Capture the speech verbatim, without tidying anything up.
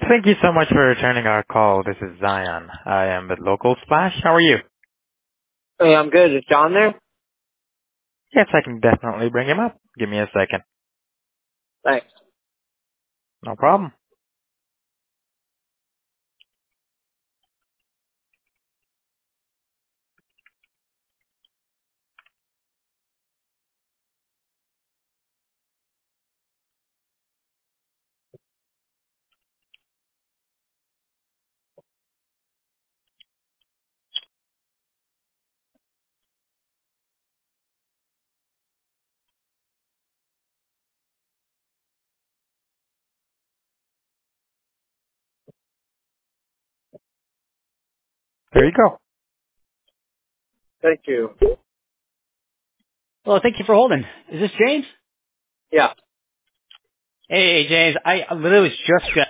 Thank you so much for returning our call. This is Zion. I am with Local Splash. How are you? Hey, I'm good. Is John there? Yes, I can definitely bring him up. Give me a second. Thanks. No problem. There you go. Thank you. Well, thank you for holding. Is this James? Yeah. Hey, James. I literally was just